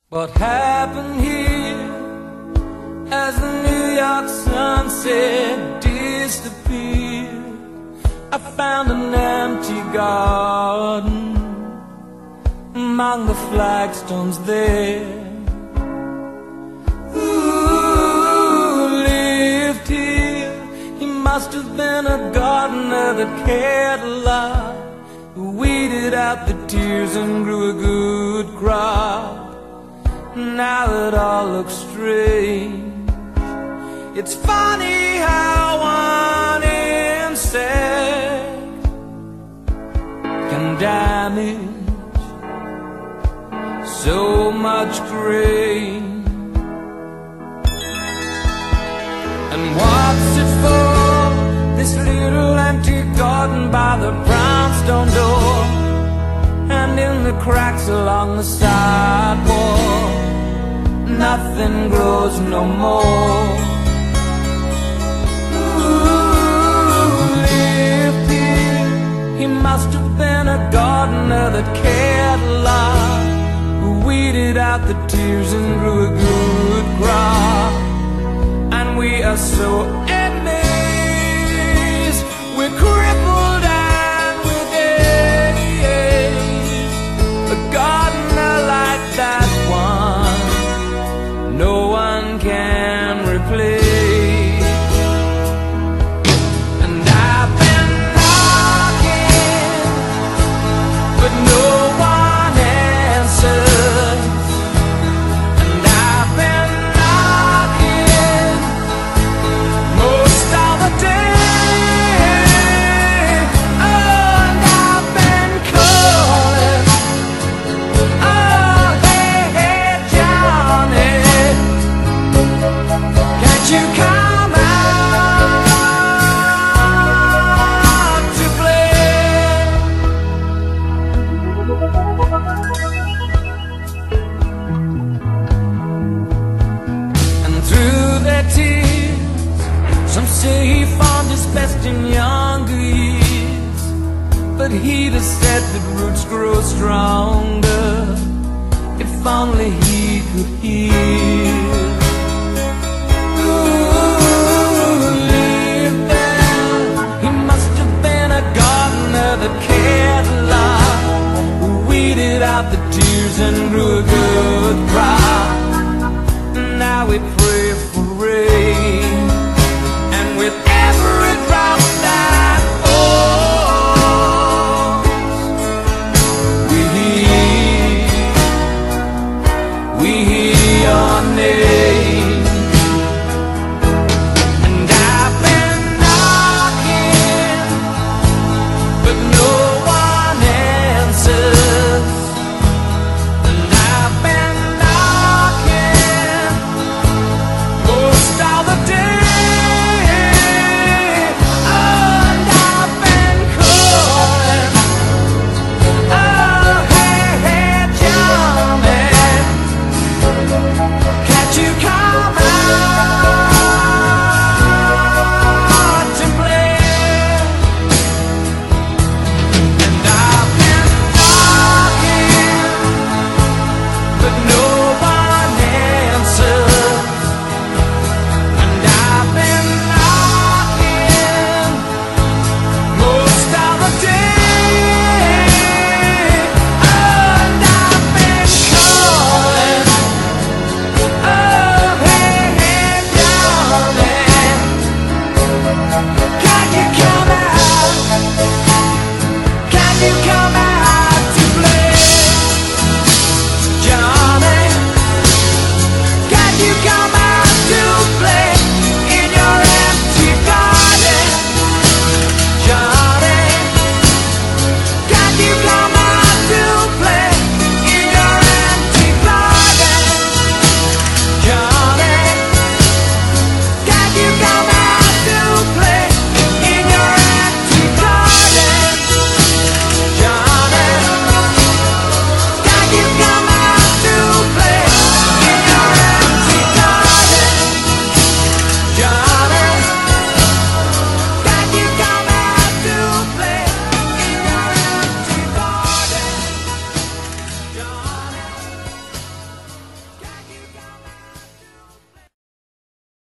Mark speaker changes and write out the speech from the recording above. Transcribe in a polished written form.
Speaker 1: What happened here as the New York sunset disappeared? I found an empty garden among the flagstones there. Who lived here? He must have been a gardener that cared a lot, who weeded out the tears and grew a good crop. Now it all looks strange. It's funny how one insect can damage so much grain. And what's it for, this little empty garden by the brownstone door, and in the cracks along the sidewalk, nothing grows no more. Who lived here? He must have been a gardener that cared a lot, who weeded out the tears and grew a good crop. And we are so amazed, we're crippled and we're dazed. A gardener like that one, no one can replace. And I've been knocking, but no one answers. And I've been knocking most of the day. Oh, and I've been calling. Oh, hey, hey, Johnny, can't you come out to play? And through their tears, some say he found his best in younger years. But he'd have said that roots grow stronger if only he could hear. Who lived there? He must have been a gardener that cared a lot, who weeded out the tears and grew a good crop. Now we pray for rain, and with every drop that falls, we hear